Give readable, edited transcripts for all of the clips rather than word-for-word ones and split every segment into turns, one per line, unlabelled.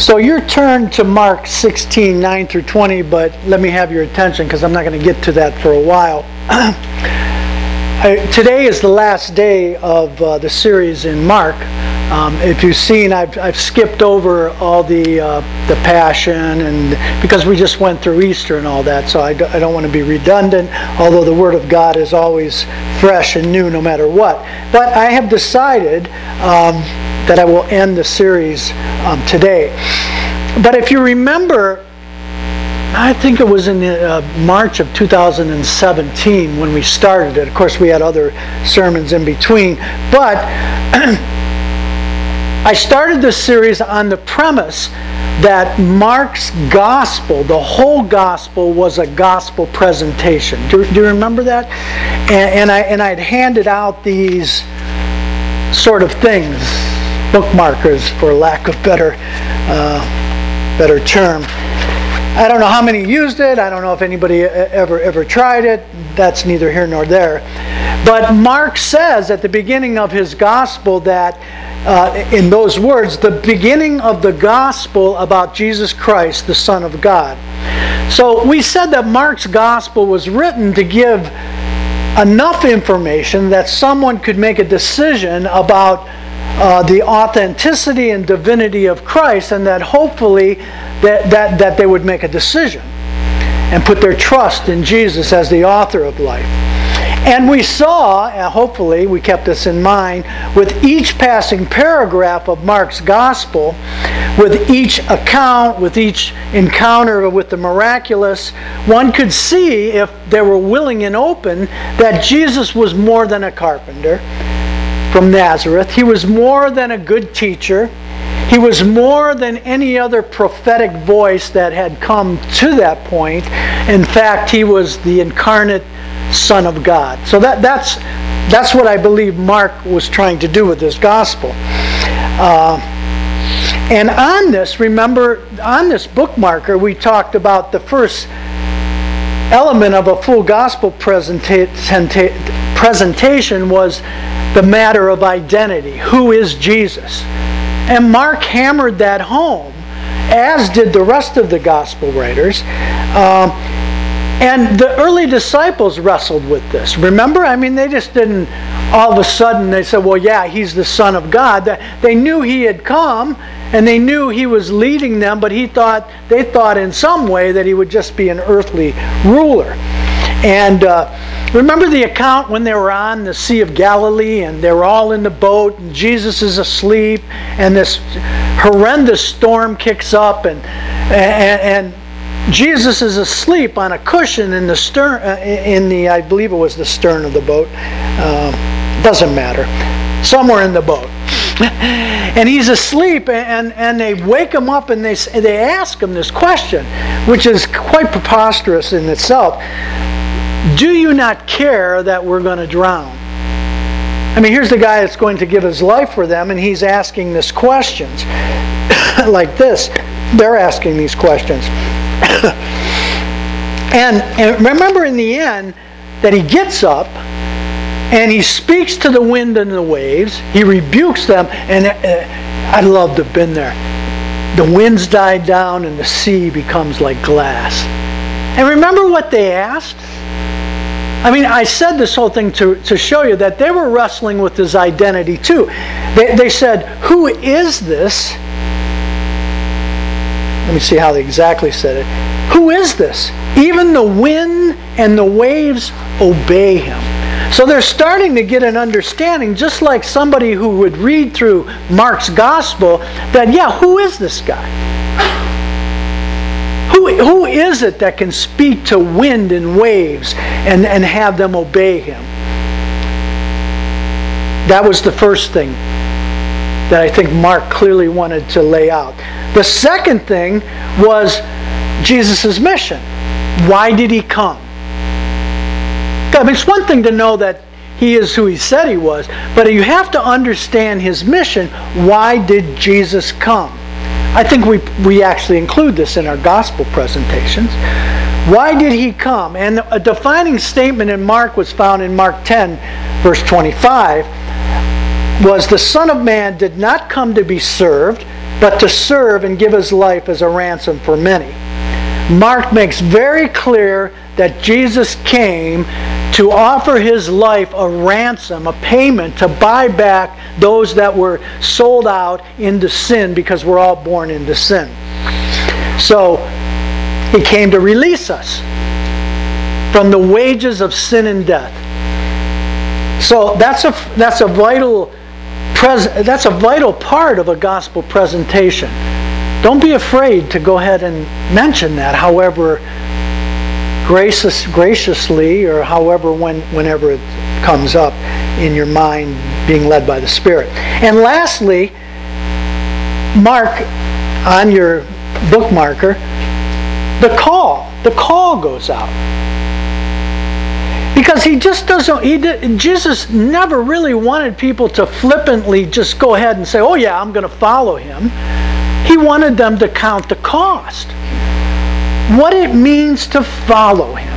So you're turned to Mark 16, 9 through 20, but let me have your attention because I'm not going to get to that for a while. Today is the last day of the series in Mark. If you've seen, I've skipped over all the Passion, and because we just went through Easter and all that, so I don't want to be redundant, although the Word of God is always fresh and new no matter what. But I have decided that I will end the series today. But if you remember, I think it was in March of 2017 when we started it. Of course, we had other sermons in between. But I started this series on the premise that Mark's gospel, the whole gospel, was a gospel presentation. Do you remember that? And I'd handed out these sort of things, bookmarkers, for lack of better term. I don't know how many used it. I don't know if anybody ever tried it. That's neither here nor there. But Mark says at the beginning of his gospel that, in those words, the beginning of the gospel about Jesus Christ, the Son of God. So we said that Mark's gospel was written to give enough information that someone could make a decision about the authenticity and divinity of Christ, and that hopefully that they would make a decision and put their trust in Jesus as the author of life. And we saw, hopefully we kept this in mind, with each passing paragraph of Mark's gospel, with each account, with each encounter with the miraculous, one could see, if they were willing and open, that Jesus was more than a carpenter from Nazareth. He was more than a good teacher. He was more than any other prophetic voice that had come to that point. In fact, he was the incarnate Son of God. So that's what I believe Mark was trying to do with this gospel. And on this, remember, on this bookmarker, we talked about the first element of a full gospel presentation was the matter of identity. Who is Jesus? And Mark hammered that home, as did the rest of the gospel writers. And the early disciples wrestled with this. Remember? I mean, they just didn't all of a sudden, they said, well, yeah, he's the Son of God. They knew he had come, and they knew he was leading them, but they thought in some way that he would just be an earthly ruler. And remember the account when they were on the Sea of Galilee and they were all in the boat and Jesus is asleep and this horrendous storm kicks up and Jesus is asleep on a cushion in the stern, I believe it was the stern of the boat. Doesn't matter. Somewhere in the boat. And he's asleep, and they wake him up and they ask him this question, which is quite preposterous in itself. Do you not care that we're going to drown? I mean, here's the guy that's going to give his life for them, and he's asking this questions. Like this. They're asking these questions. and remember in the end that he gets up and he speaks to the wind and the waves. He rebukes them, and I'd love to have been there. The winds died down and the sea becomes like glass. And remember what they asked? I mean, I said this whole thing to show you that they were wrestling with his identity too. They said, who is this? Let me see how they exactly said it. Who is this? Even the wind and the waves obey him. So they're starting to get an understanding, just like somebody who would read through Mark's gospel, that, yeah, who is this guy? Who is it that can speak to wind and waves and have them obey him? That was the first thing that I think Mark clearly wanted to lay out. The second thing was Jesus' mission. Why did he come? I mean, it's one thing to know that he is who he said he was, but you have to understand his mission. Why did Jesus come? I think we actually include this in our gospel presentations. Why did he come? And a defining statement in Mark was found in Mark 10, verse 25, was the Son of Man did not come to be served, but to serve and give his life as a ransom for many. Mark makes very clear that Jesus came to offer his life a ransom, a payment to buy back those that were sold out into sin, because we're all born into sin. So he came to release us from the wages of sin and death. So that's a vital part of a gospel presentation. Don't be afraid to go ahead and mention that, however graciously, or however whenever it comes up in your mind, being led by the Spirit. And lastly, mark on your bookmarker the call. The call goes out. Because Jesus never really wanted people to flippantly just go ahead and say, oh yeah, I'm going to follow him. He wanted them to count the cost. What it means to follow him.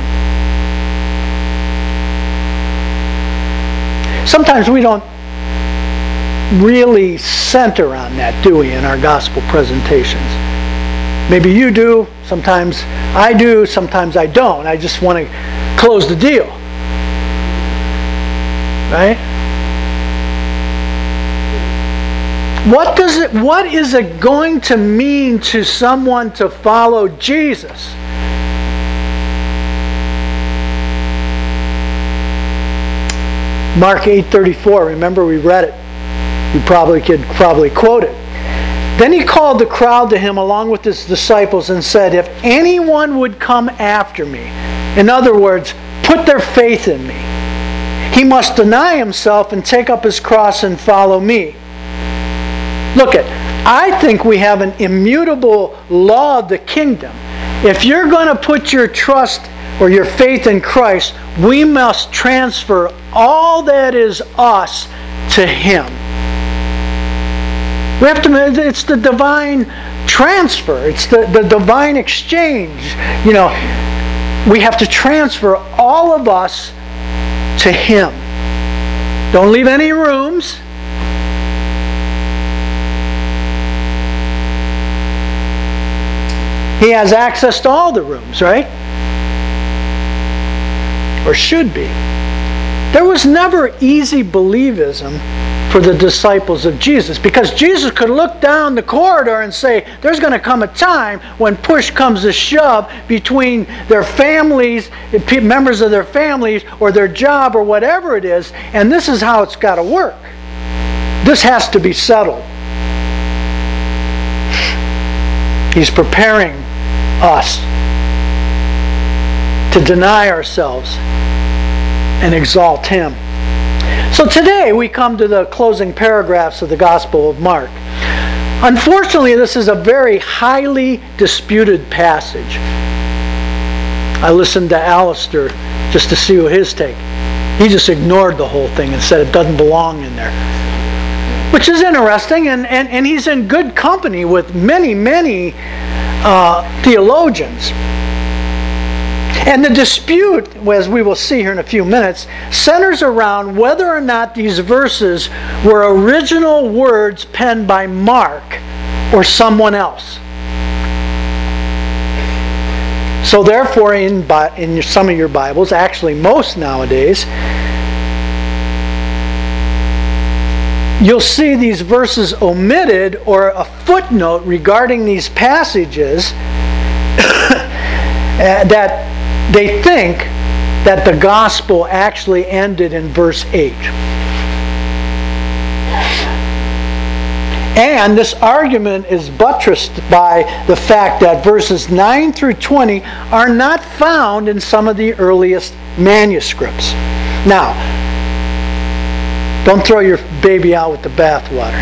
Sometimes we don't really center on that, do we, in our gospel presentations? Maybe you do, sometimes I do, sometimes I don't. I just want to close the deal. Right? What is it going to mean to someone to follow Jesus? Mark 8:34, remember we read it. You could probably quote it. Then he called the crowd to him along with his disciples and said, if anyone would come after me, in other words, put their faith in me, he must deny himself and take up his cross and follow me. Look I think we have an immutable law of the kingdom. If you're going to put your trust or your faith in Christ, we must transfer all that is us to him. We have to. It's the divine transfer. It's the divine exchange. We have to transfer all of us to him. Don't leave any rooms. He has access to all the rooms, right? Or should be. There was never easy believism for the disciples of Jesus, because Jesus could look down the corridor and say, there's going to come a time when push comes to shove between their families, members of their families, or their job, or whatever it is, and this is how it's got to work. This has to be settled. He's preparing us to deny ourselves and exalt him. So today we come to the closing paragraphs of the Gospel of Mark. Unfortunately, this is a very highly disputed passage. I listened to Alistair just to see what his take. He just ignored the whole thing and said it doesn't belong in there. Which is interesting, and he's in good company with many theologians. And the dispute, as we will see here in a few minutes, centers around whether or not these verses were original words penned by Mark or someone else. So therefore, in some of your Bibles, actually most nowadays, you'll see these verses omitted or a footnote regarding these passages that they think that the gospel actually ended in verse 8. And this argument is buttressed by the fact that verses 9 through 20 are not found in some of the earliest manuscripts. Now, don't throw your baby out with the bathwater.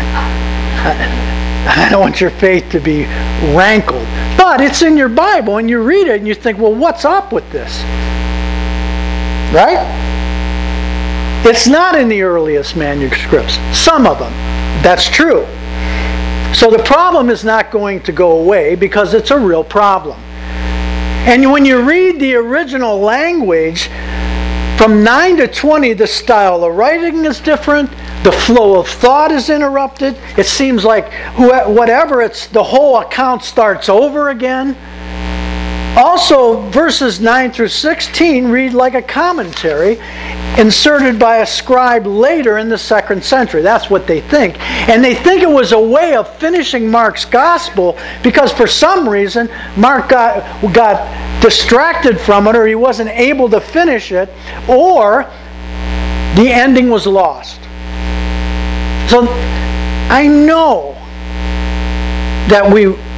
I don't want your faith to be rankled. But it's in your Bible, and you read it, and you think, well, what's up with this? Right? It's not in the earliest manuscripts. Some of them. That's true. So the problem is not going to go away, because it's a real problem. And when you read the original language, from 9 to 20, the style of writing is different, The flow of thought is interrupted. It seems like the whole account starts over again. Also, verses 9 through 16 read like a commentary inserted by a scribe later in the 2nd century. That's what they think. And they think it was a way of finishing Mark's gospel because for some reason Mark got distracted from it, or he wasn't able to finish it, or the ending was lost. So I know that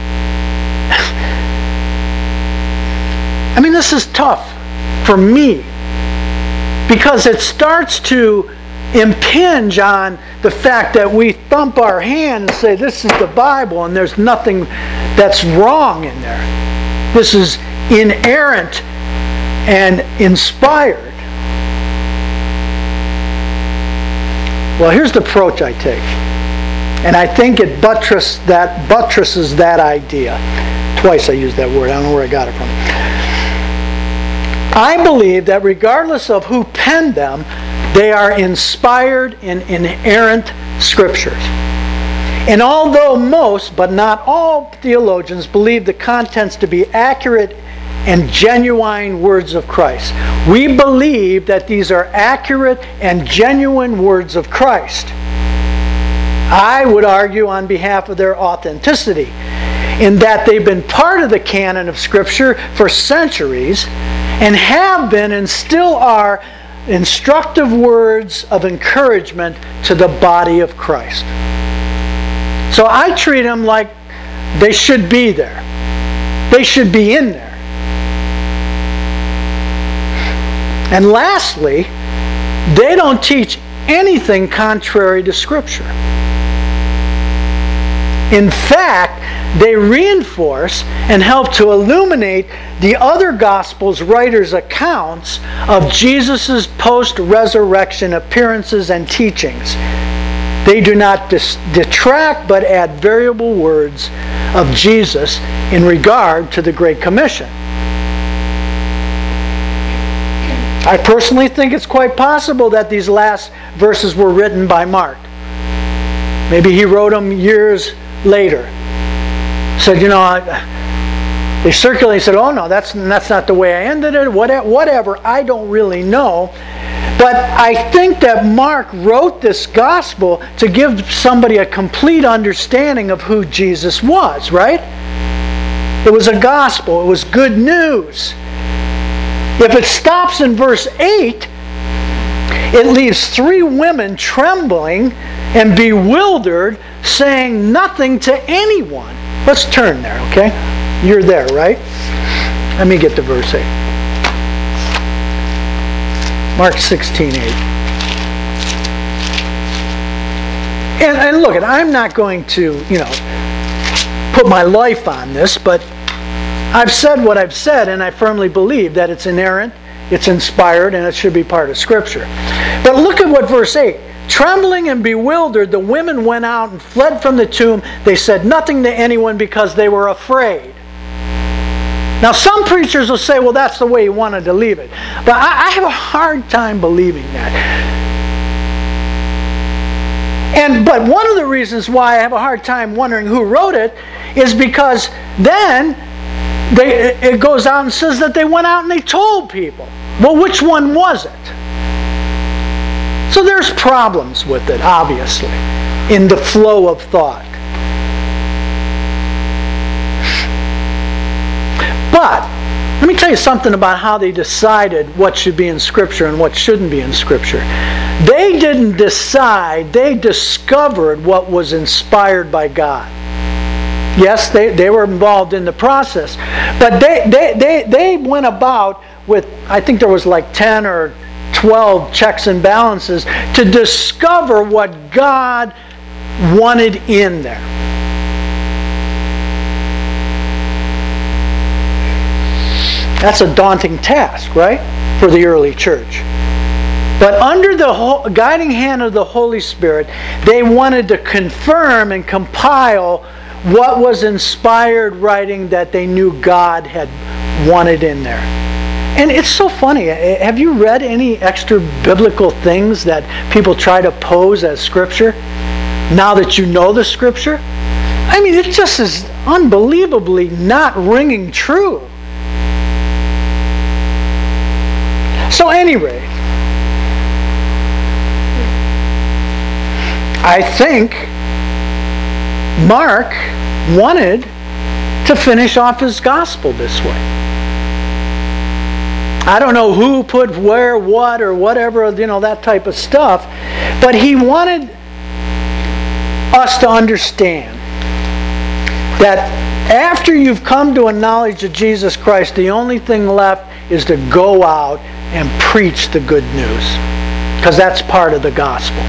this is tough for me because it starts to impinge on the fact that we thump our hand and say this is the Bible and there's nothing that's wrong in there. This is inerrant and inspired. Well, here's the approach I take. And I think it buttresses that idea. Twice I used that word. I don't know where I got it from. I believe that regardless of who penned them, they are inspired and inerrant scriptures. And although most, but not all theologians believe the contents to be accurate and genuine words of Christ, we believe that these are accurate and genuine words of Christ. I would argue on behalf of their authenticity, in that they've been part of the canon of Scripture for centuries and have been and still are instructive words of encouragement to the body of Christ. So I treat them like they should be there. They should be in there. And lastly, they don't teach anything contrary to Scripture. In fact, they reinforce and help to illuminate the other Gospels' writers' accounts of Jesus' post-resurrection appearances and teachings. They do not detract but add variable words of Jesus in regard to the Great Commission. I personally think it's quite possible that these last verses were written by Mark. Maybe he wrote them years later. Said, they circulated, said, oh no, that's not the way I ended it, whatever, I don't really know. But I think that Mark wrote this gospel to give somebody a complete understanding of who Jesus was, right? It was a gospel, it was good news. If it stops in verse 8, it leaves 3 women trembling and bewildered, saying nothing to anyone. Let's turn there, okay? You're there, right? Let me get to verse 8. Mark 16:8. And look, I'm not going to, put my life on this, but I've said what I've said, and I firmly believe that it's inerrant, it's inspired, and it should be part of Scripture. But look at what verse 8. Trembling and bewildered, the women went out and fled from the tomb. They said nothing to anyone because they were afraid. Now, some preachers will say, well, that's the way he wanted to leave it. But I have a hard time believing that. But one of the reasons why I have a hard time wondering who wrote it is because then it goes out and says that they went out and they told people. Well, which one was it? So there's problems with it, obviously, in the flow of thought. But let me tell you something about how they decided what should be in Scripture and what shouldn't be in Scripture. They didn't decide, they discovered what was inspired by God. Yes, they were involved in the process. But they went about with, I think there was like 10 or 12 checks and balances to discover what God wanted in there. That's a daunting task, right? For the early church. But under the guiding hand of the Holy Spirit, they wanted to confirm and compile what was inspired writing that they knew God had wanted in there. And it's so funny. Have you read any extra biblical things that people try to pose as Scripture now that you know the Scripture? I mean, it just is unbelievably not ringing true. So anyway, I think Mark wanted to finish off his gospel this way. I don't know who put where, what, or whatever, that type of stuff, but he wanted us to understand that after you've come to a knowledge of Jesus Christ, the only thing left is to go out and preach the good news, because that's part of the gospel.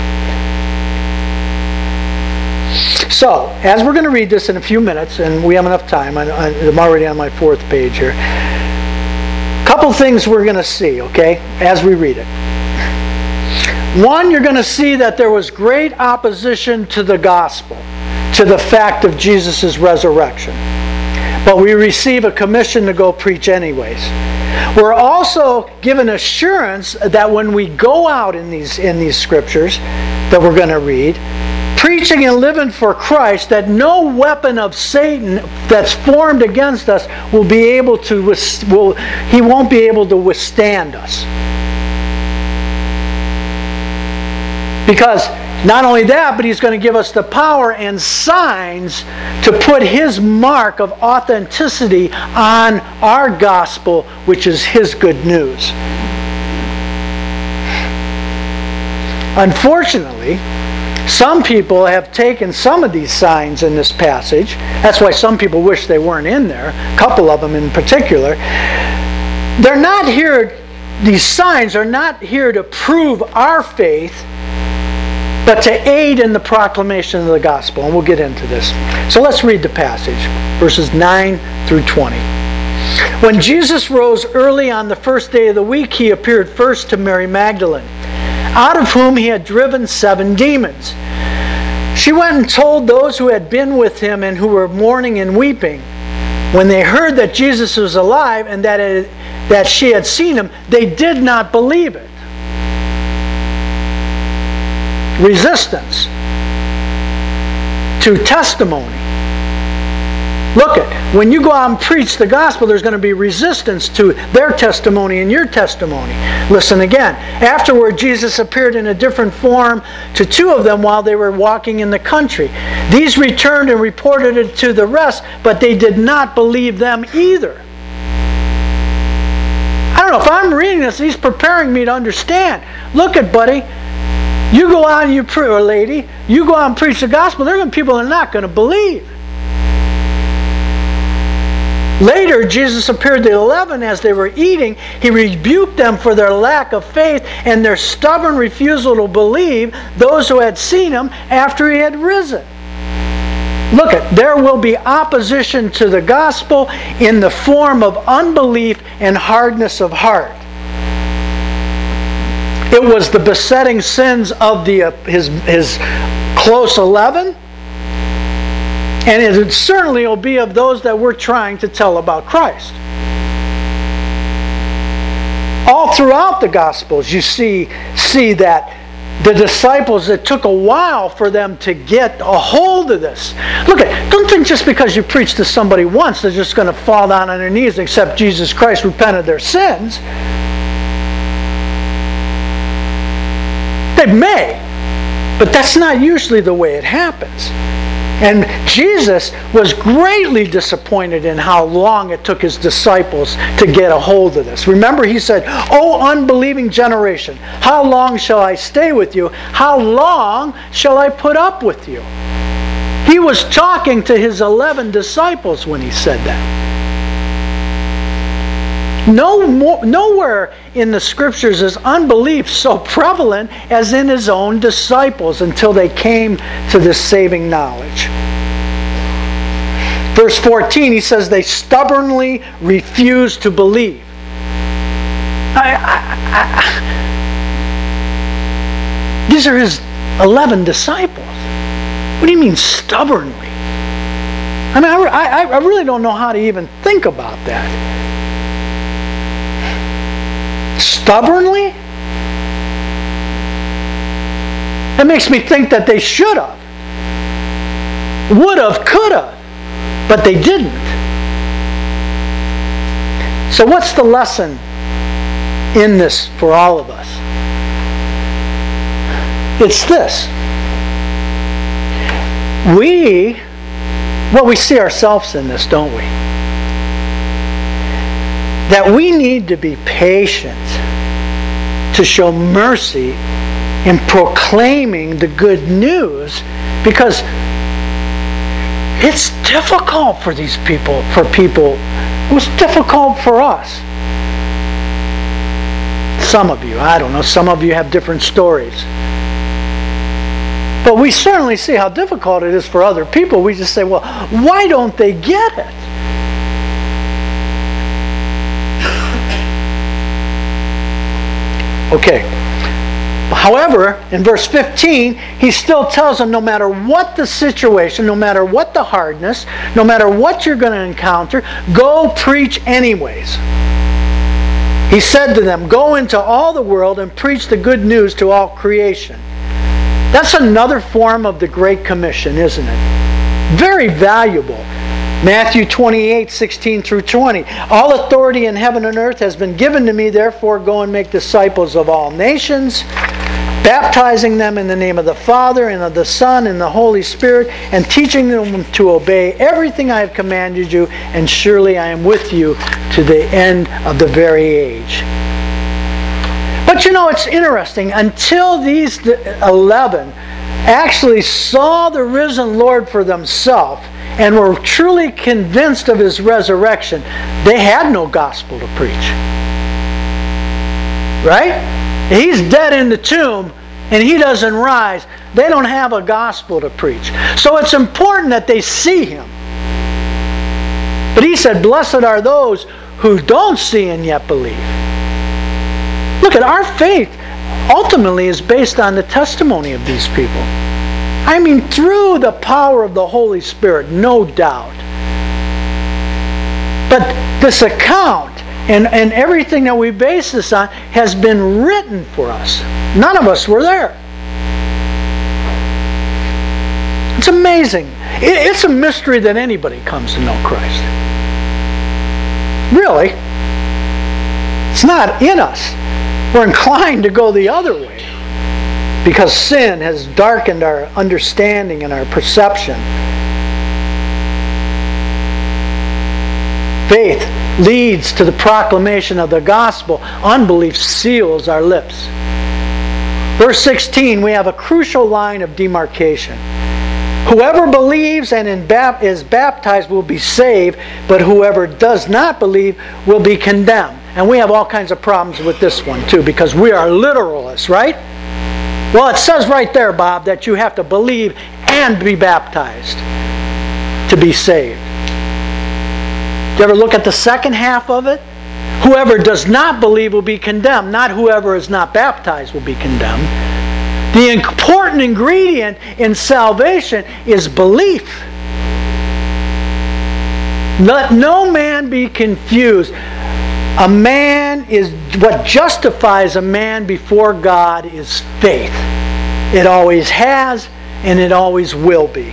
So, as we're going to read this in a few minutes, and we have enough time, I'm already on my 4th page here. Couple things we're going to see, okay, as we read it. One, you're going to see that there was great opposition to the gospel, to the fact of Jesus' resurrection. But we receive a commission to go preach anyways. We're also given assurance that when we go out in these scriptures that we're going to read, preaching and living for Christ, that no weapon of Satan that's formed against us he won't be able to withstand us. Because not only that, but he's going to give us the power and signs to put his mark of authenticity on our gospel, which is his good news. Unfortunately, some people have taken some of these signs in this passage. That's why some people wish they weren't in there. A couple of them in particular. They're not here, these signs are not here to prove our faith, but to aid in the proclamation of the gospel. And we'll get into this. So let's read the passage, verses 9 through 20. When Jesus rose early on the first day of the week, he appeared first to Mary Magdalene, out of whom he had driven 7 demons. She went and told those who had been with him and who were mourning and weeping. When they heard that Jesus was alive and that she had seen him, they did not believe it. Resistance to testimony. Look at, when you go out and preach the gospel, there's going to be resistance to their testimony and your testimony. Listen again. Afterward, Jesus appeared in a different form to 2 of them while they were walking in the country. These returned and reported it to the rest, but they did not believe them either. I don't know, if I'm reading this, he's preparing me to understand. Look at, buddy, you go out and or lady, you go out and preach the gospel, there are going to be people that are not going to believe. Later, Jesus appeared to 11 as they were eating. He rebuked them for their lack of faith and their stubborn refusal to believe those who had seen him after he had risen. Look at, there will be opposition to the gospel in the form of unbelief and hardness of heart. It was the besetting sins of his close 11. And it certainly will be of those that we're trying to tell about Christ. All throughout the Gospels you see that the disciples, it took a while for them to get a hold of this. Look don't think just because you preach to somebody once they're just going to fall down on their knees and accept Jesus Christ, repent of their sins. They may, but that's not usually the way it happens. And Jesus was greatly disappointed in how long it took his disciples to get a hold of this. Remember, he said, "O unbelieving generation, how long shall I stay with you? How long shall I put up with you?" He was talking to his 11 disciples when he said that. Nowhere in the scriptures is unbelief so prevalent as in his own disciples until they came to this saving knowledge. Verse 14, he says they stubbornly refused to believe. These are his 11 disciples. What do you mean stubbornly? I mean, I really don't know how to even think about that. Stubbornly? That makes me think that they should have. Would have, could have. But they didn't. So what's the lesson in this for all of us? It's this. We see ourselves in this, don't we? That we need to be patient to show mercy in proclaiming the good news, because it's difficult for these people, It was difficult for us. Some of you, I don't know, some of you have different stories. But we certainly see how difficult it is for other people. We just say, well, why don't they get it? Okay. However, in verse 15, he still tells them no matter what the situation, no matter what the hardness, no matter what you're going to encounter, go preach anyways. He said to them, go into all the world and preach the good news to all creation. That's another form of the Great Commission, isn't it? Very valuable. Matthew 28, 16 through 20. All authority in heaven and earth has been given to me, therefore go and make disciples of all nations, baptizing them in the name of the Father and of the Son and the Holy Spirit, and teaching them to obey everything I have commanded you, and surely I am with you to the end of the very age. But you know, it's interesting. Until these 11 actually saw the risen Lord for themselves and were truly convinced of His resurrection, they had no gospel to preach. Right? He's dead in the tomb and He doesn't rise. They don't have a gospel to preach. So it's important that they see Him. But He said, blessed are those who don't see and yet believe. Look at our faith ultimately is based on the testimony of these people. I mean, through the power of the Holy Spirit, no doubt. But this account and everything that we base this on has been written for us. None of us were there. It's amazing. It's a mystery that anybody comes to know Christ. Really. It's not in us. We're inclined to go the other way because sin has darkened our understanding and our perception. Faith leads to the proclamation of the gospel. Unbelief seals our lips. Verse 16, we have a crucial line of demarcation. Whoever believes and is baptized will be saved, but whoever does not believe will be condemned. And we have all kinds of problems with this one too, because we are literalists, right? Well, it says right there, Bob, that you have to believe and be baptized to be saved. Do you ever look at the second half of it? Whoever does not believe will be condemned, not whoever is not baptized will be condemned. The important ingredient in salvation is belief. Let no man be confused. A man is, what justifies a man before God is faith. It always has and it always will be.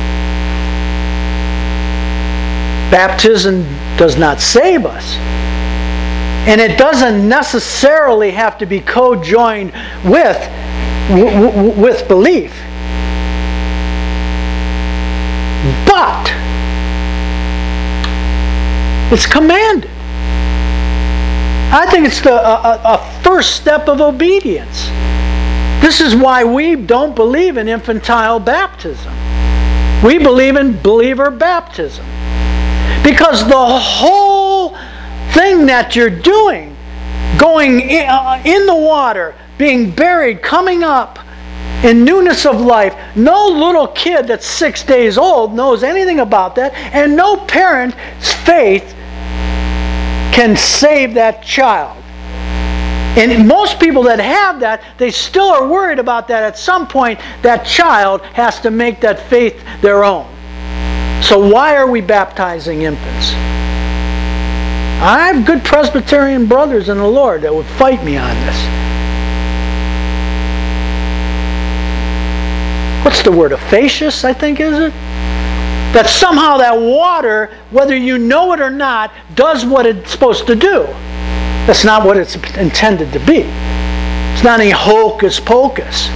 Baptism does not save us. And it doesn't necessarily have to be co-joined with belief. But it's commanded. I think it's a first step of obedience. This is why we don't believe in infantile baptism. We believe in believer baptism. Because the whole thing that you're doing, going in the water, being buried, coming up in newness of life, no little kid that's 6 days old knows anything about that, and no parent's faith can save that child. And most people that have that, they still are worried about that. At some point, that child has to make that faith their own. So why are we baptizing infants? I have good Presbyterian brothers in the Lord that would fight me on this. What's the word? Efficacious, I think, is it? That somehow that water, whether you know it or not, does what it's supposed to do. That's not what it's intended to be. It's not any hocus pocus.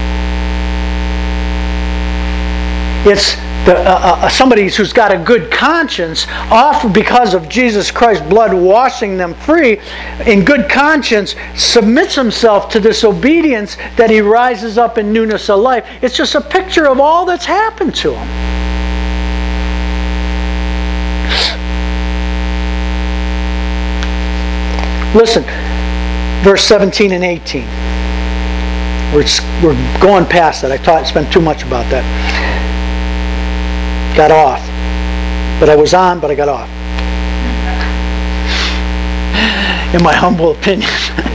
It's somebody who's got a good conscience, often because of Jesus Christ's blood washing them free, in good conscience, submits himself to this obedience that he rises up in newness of life. It's just a picture of all that's happened to him. Listen, verse 17 and 18. We're going past that. I spent too much about that. Got off. But I was on, but I got off. In my humble opinion.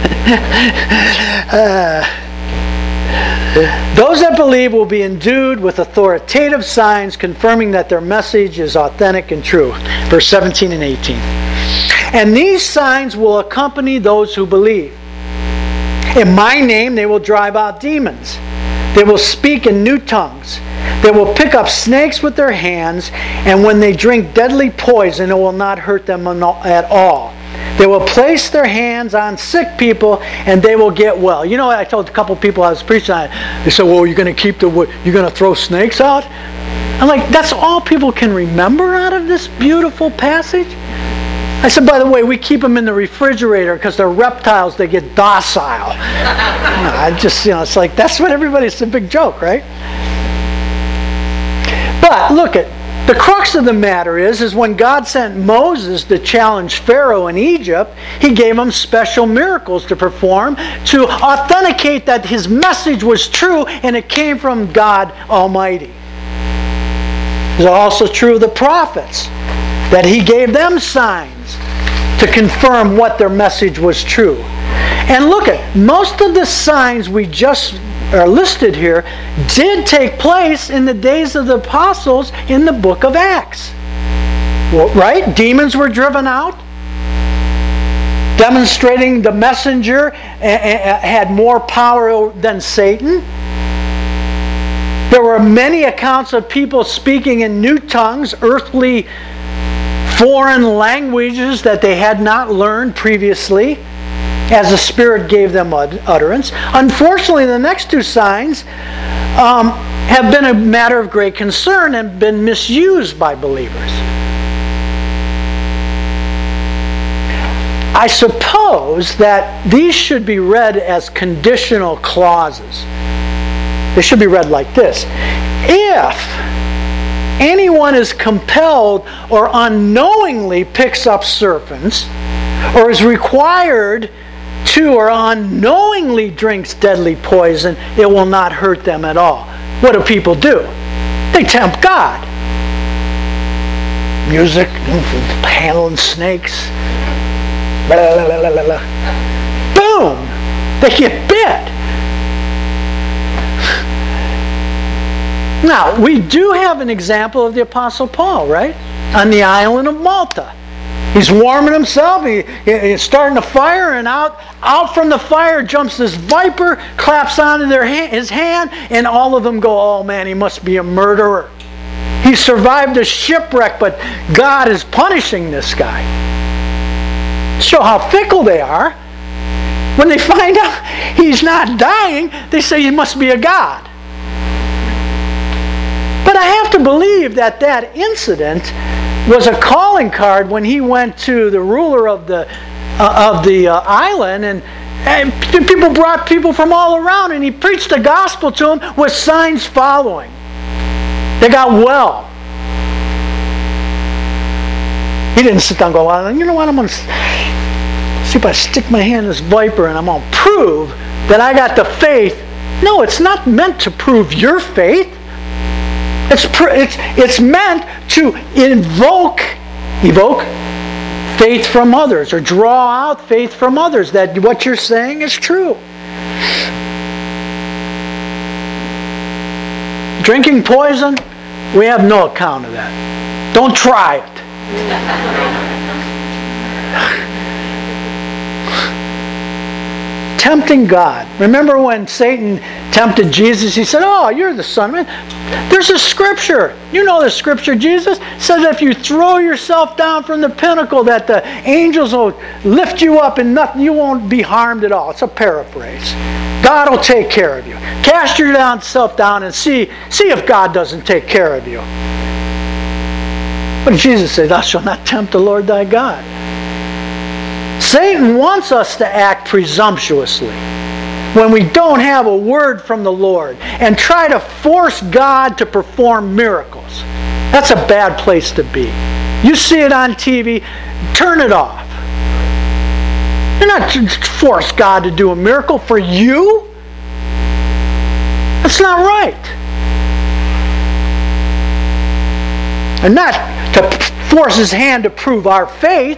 Those that believe will be endued with authoritative signs confirming that their message is authentic and true. Verse 17 and 18. And these signs will accompany those who believe. In my name they will drive out demons. They will speak in new tongues. They will pick up snakes with their hands, and when they drink deadly poison, it will not hurt them at all. They will place their hands on sick people, and they will get well. You know what? I told a couple people I was preaching on it. They said, "Well, you're going to throw snakes out?" I'm like, that's all people can remember out of this beautiful passage? I said, by the way, we keep them in the refrigerator because they're reptiles, they get docile. It's like, that's what it's a big joke, right? But look the crux of the matter is when God sent Moses to challenge Pharaoh in Egypt, he gave him special miracles to perform to authenticate that his message was true and it came from God Almighty. It's also true of the prophets, that he gave them signs to confirm what their message was true. And look most of the signs we just are listed here did take place in the days of the apostles in the book of Acts. Well, right? Demons were driven out, demonstrating the messenger had more power than Satan. There were many accounts of people speaking in new tongues, earthly foreign languages that they had not learned previously, as the Spirit gave them utterance. Unfortunately, the next two signs have been a matter of great concern and been misused by believers. I suppose that these should be read as conditional clauses. They should be read like this. If anyone is compelled or unknowingly picks up serpents, or is required to or unknowingly drinks deadly poison, it will not hurt them at all. What do people do? They tempt God. Music, handling snakes. Blah, blah, blah, blah, blah. Boom! They get bit. Now, we do have an example of the Apostle Paul, right? On the island of Malta. He's warming himself, he's starting a fire, and out from the fire jumps this viper, claps onto his hand, and all of them go, "Oh man, he must be a murderer. He survived a shipwreck, but God is punishing this guy." Show how fickle they are. When they find out he's not dying, they say he must be a god. But I have to believe that incident was a calling card when he went to the ruler of the island, and people brought people from all around, and he preached the gospel to them with signs following. They got well. He didn't sit down and go, "Well, you know what, I'm going to see if I stick my hand in this viper and I'm going to prove that I got the faith." No, it's not meant to prove your faith. It's meant to evoke faith from others, or draw out faith from others that what you're saying is true. Drinking poison, we have no account of that. Don't try it. tempting God. Remember when Satan tempted Jesus? He said, "Oh, you're the Son of Man." There's a scripture. You know the scripture. Jesus says if you throw yourself down from the pinnacle, that the angels will lift you up and nothing, you won't be harmed at all. It's a paraphrase. God will take care of you. Cast yourself down and see if God doesn't take care of you. What did Jesus say? Thou shalt not tempt the Lord thy God. Satan wants us to act presumptuously when we don't have a word from the Lord and try to force God to perform miracles. That's a bad place to be. You see it on TV, turn it off. You're not to force God to do a miracle for you. That's not right. And not to force His hand to prove our faith.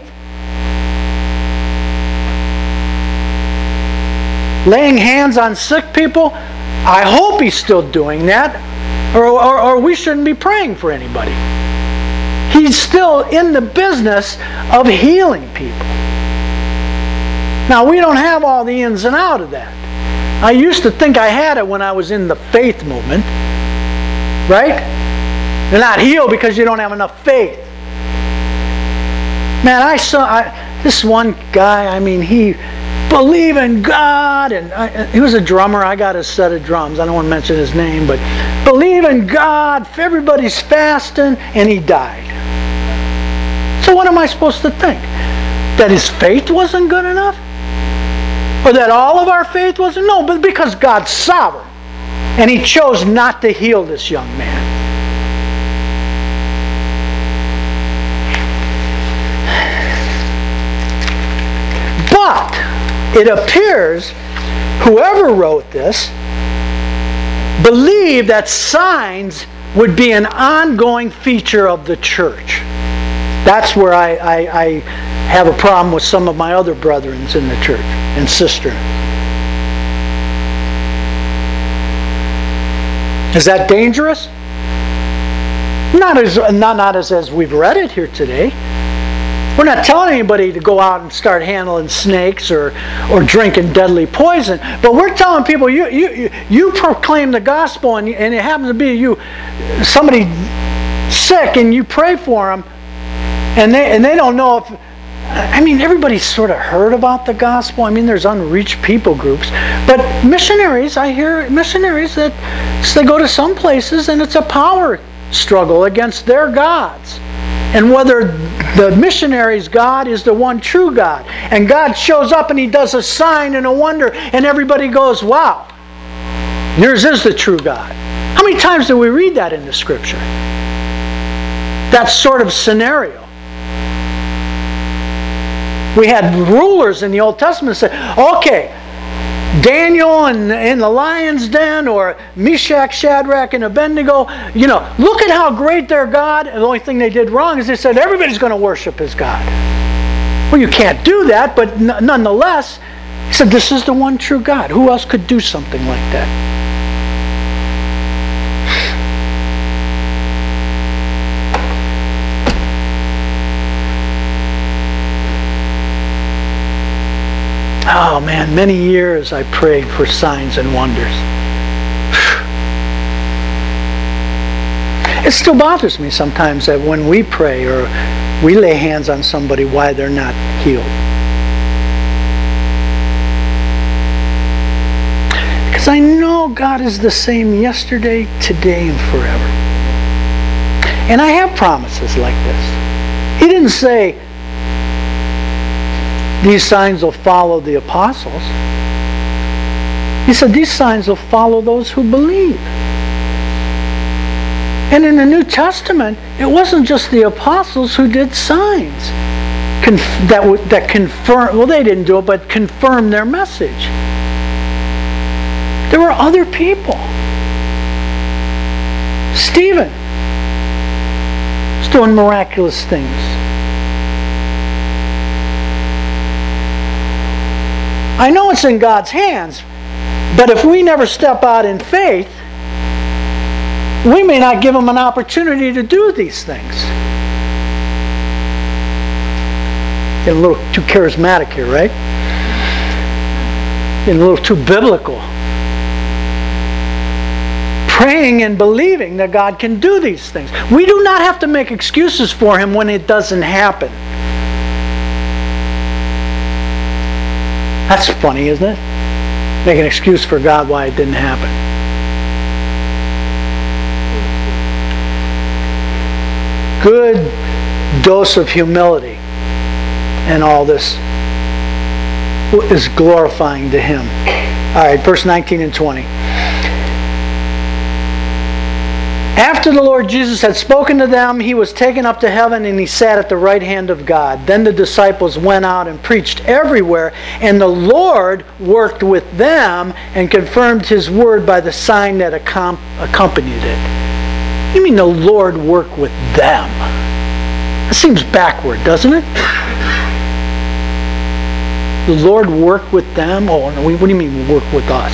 Laying hands on sick people, I hope He's still doing that, or we shouldn't be praying for anybody. He's still in the business of healing people. Now, we don't have all the ins and outs of that. I used to think I had it when I was in the faith movement, right? You're not healed because you don't have enough faith. Man, I saw this one guy, he believed in God, and he was a drummer. I got a set of drums. I don't want to mention his name, but believe in God, everybody's fasting, and he died. So what am I supposed to think? That his faith wasn't good enough? Or that all of our faith wasn't? No, but because God's sovereign, and He chose not to heal this young man. But it appears whoever wrote this believed that signs would be an ongoing feature of the church. That's where I have a problem with some of my other brethren in the church and sisters. Is that dangerous? Not as we've read it here today. We're not telling anybody to go out and start handling snakes or drinking deadly poison, but we're telling people you proclaim the gospel, and it happens to be somebody sick, and you pray for them, and they don't know if. Everybody's sort of heard about the gospel. There's unreached people groups, but missionaries. I hear missionaries that they go to some places and it's a power struggle against their gods. And whether the missionary's God is the one true God. And God shows up and He does a sign and a wonder, and everybody goes, wow, yours is the true God. How many times do we read that in the Scripture? That sort of scenario. We had rulers in the Old Testament say, okay, Daniel in the lion's den, or Meshach, Shadrach, and Abednego, look at how great their God, and the only thing they did wrong is they said everybody's going to worship his God. Well, you can't do that, but nonetheless, he said this is the one true God. Who else could do something like that? Oh man, many years I prayed for signs and wonders. It still bothers me sometimes that when we pray or we lay hands on somebody, why they're not healed. Because I know God is the same yesterday, today, and forever. And I have promises like this. He didn't say, these signs will follow the apostles. He said these signs will follow those who believe. And in the New Testament, it wasn't just the apostles who did signs that confirm. Well, they didn't do it, but confirmed their message. There were other people. Stephen was doing miraculous things. I know it's in God's hands, but if we never step out in faith, we may not give Him an opportunity to do these things. Getting a little too charismatic here, right? getting a little too biblical. Praying and believing that God can do these things. We do not have to make excuses for Him when it doesn't happen. That's funny, isn't it? Make an excuse for God why it didn't happen. Good dose of humility, and all this is glorifying to Him. All right, verse 19 and 20. After the Lord Jesus had spoken to them, He was taken up to heaven, and He sat at the right hand of God. Then the disciples went out and preached everywhere, and the Lord worked with them and confirmed His word by the sign that accompanied it. You mean the Lord worked with them? That seems backward, doesn't it? The Lord worked with them? Oh, no, what do you mean work with us?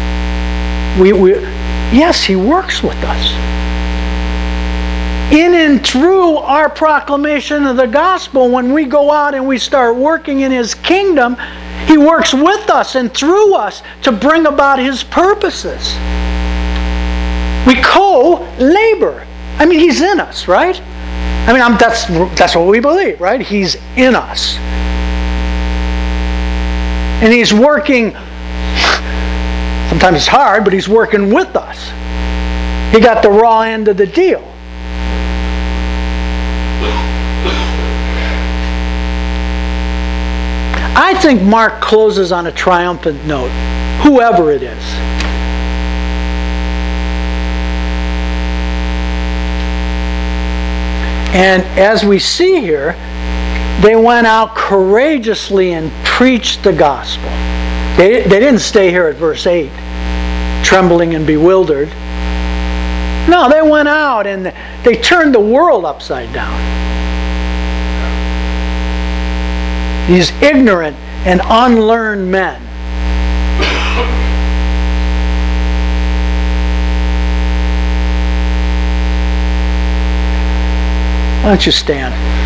Yes, He works with us. In and through our proclamation of the gospel, when we go out and we start working in His kingdom, He works with us and through us to bring about His purposes. We co-labor. I mean, He's in us, right? I mean, that's what we believe, right? He's in us. And He's working, sometimes it's hard, but He's working with us. He got the raw end of the deal. I think Mark closes on a triumphant note, whoever it is. And as we see here, they went out courageously and preached the gospel. They didn't stay here at verse 8, trembling and bewildered. No, they went out and they turned the world upside down. These ignorant and unlearned men. Why don't you stand?